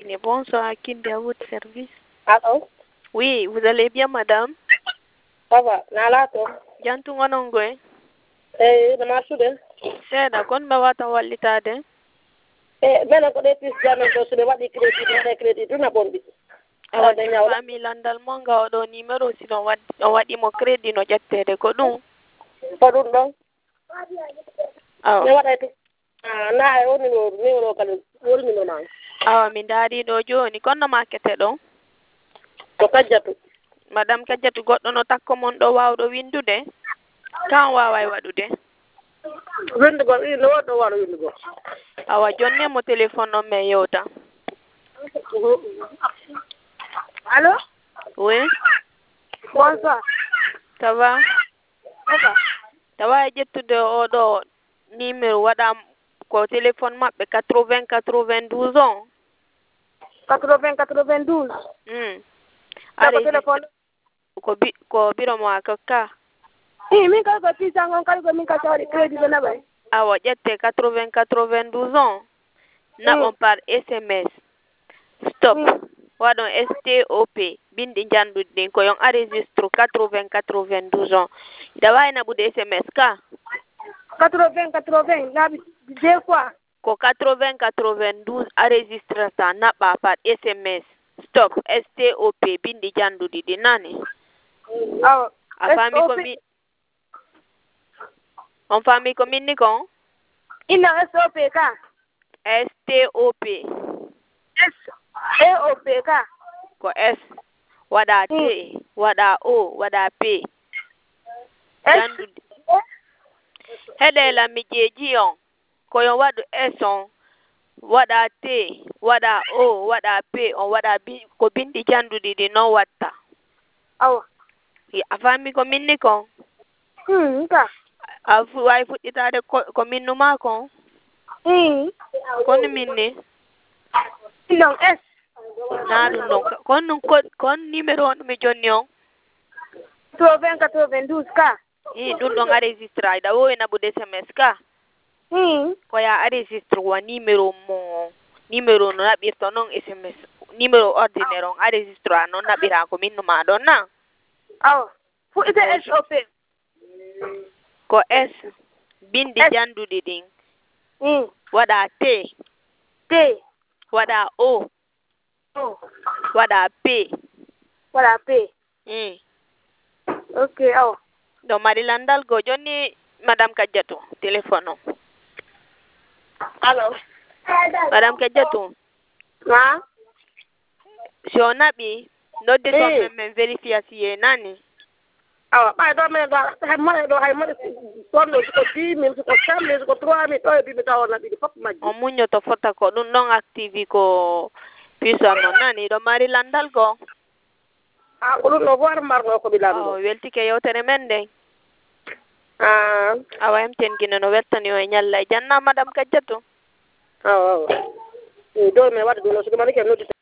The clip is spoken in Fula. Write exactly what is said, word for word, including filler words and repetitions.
Kiné. Bonsoir, Kinde, à votre service. Allô? Oui, vous allez bien, madame? Ça va, nalato. Jantu ngonongoy. Eh, dama sude. Seeda kon ba wata wallitade? Eh, bela ko de pis jano to sude wadi credit, wadi credit na bombi. Awa fami landal mo nga oɗo numéro sino wad o waɗi mo crédit no ƴettede ko ɗum. Ko ɗum ɗon. Awa. Ne waɗay to. Ah, na e woni no numéro kala woni no na. Awa mi daari ɗo joni konno makete ɗo. Ko kajjatu. Madame kajjatu goɗɗo no takko mon ɗo wawɗo windude. Kan waway waɗude. Windugo no waɗo waɗo windugo. Awa jonne mo téléphone non me yewta. Allô? Oui. Bonsoir. Ça va? Ça va. Tawa ƴettude oɗo numéro waɗam ko téléphone maɓɓe quatre-vingts quatre-vingt-douze on. quatre-vingts quatre-vingt-douze. Hmm. Ko téléphone ko bi ko biro mo akaka. Eh, min ka ko tisangon kala ko min ka tawdi crédit be nabay. Awa ƴette quatre-vingts quatre-vingt-douze on. Naɓon par S M S. Stop. Waɗon S T O P bindi janduɗi ɗin ko yon enregistre quatre-vingts quatre-vingt-douze on. Ida wawi naɓude S M S ka? quatre-vingts quatre-vingts naɓi deux fois. Ko quatre-vingts quatre-vingt-douze enregistrata naɓa par S M S. Stop. S T O P bindi janduɗi ɗi nani. Awa. A fami ko min on fami ko min ni kon? Ina S O P ka. S T O P. S E O P ka. Ko S waɗa T waɗa O waɗa P. Janduɗi. Heɗela mi jeeji on ko yon waɗu S on waɗa T waɗa O waɗa P on waɗa bi ko bindi janduɗi ɗi non watta. Awa. A fami ko min ni kon? Hmm ka. A fu wawi fuɗɗitade ko minnu ma kon? Hmm. Kono min ni? Non S. Na ɗum ɗon kon ɗum ko kon numéro on mi jonni on? quatre-vingts quatre-vingt-douze ka. I ɗum ɗon enregistre aɗa wowi naɓude S M S ka? Hmm. Ko ya enregistre wa numéro mo numéro no naɓirta noon S M S numéro ordinaire on enregistre a noon naɓira ko minnu ma ɗon na? Awa. Fuɗɗite S O P. Ko S bindi janduɗi ɗin. Hmm. Waɗa T. T. Waɗa O. O. Waɗa P. Waɗa P. Hmm. Ok, awa. Ɗo mari landal go jonni madame Kajjatu téléphone on. Allô? Madame Kajjatu. Ha? Si o naɓi nodde toon men min vérifier si ye nani. Awa ɓay ɗo men ɗo hay moɗe ɗo hay moɗe ɗon ɗo siko dix mille siko cinq mille siko trois mille ɗo e bimi taw naɓiɗi fof majji. On muñoto fota ko ɗum ɗon activi ko puissant noon nani ɗo mari landal go. Ah, ko ɗum ɗo bo ar marno ko ɓilanɗo. O weltike yewtere men nde. Ah. Awa hemtengine no weltani o e ñalla e janna madame Kajjatu. Awa awa. Ɗo mi waɗa ɗum no siko mani ke noddi